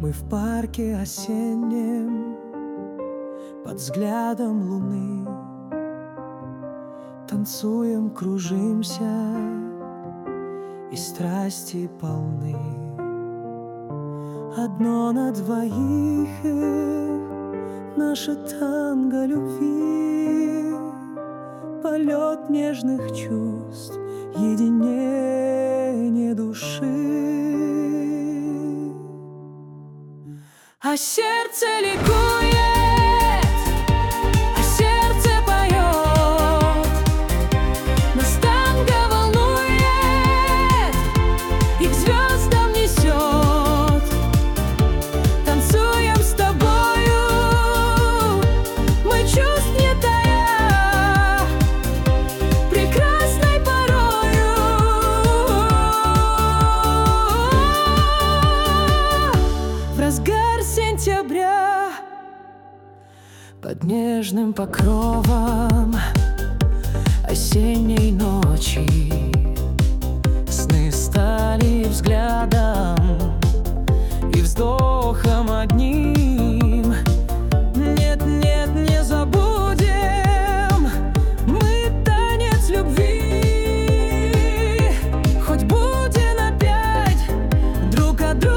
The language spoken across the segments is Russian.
Мы в парке осеннем под взглядом луны танцуем, кружимся и страсти полны. Одно на двоих наше танго любви, полет нежных чувств, единение души. А сердце ликует, а сердце поет, нас танго волнует и к звездам несет. Танцуем с тобою, мы чувств не тая, прекрасной порою. В разгар сентября под нежным покровом осенней ночи сны стали взглядом и вздохом одним. Нет, нет, не забудем мы танец любви, хоть будем опять друг от друга.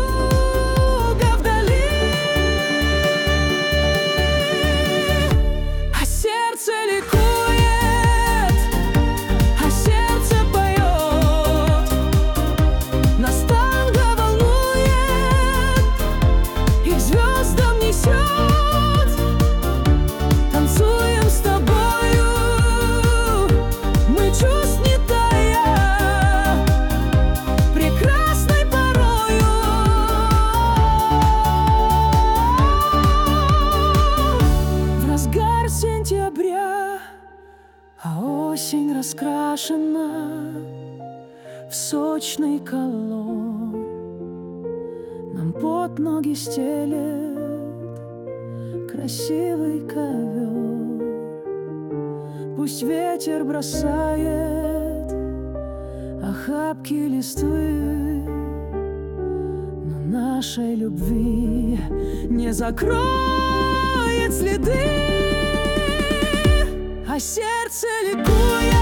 Танцуем с тобою, мы чувств не тая, прекрасной порою. В разгар сентября, а осень раскрашена в сочный колор, нам под ноги стелет красивый ковер. Пусть ветер бросает охапки листвы, но нашей любви не закроет следы. А сердце ликует,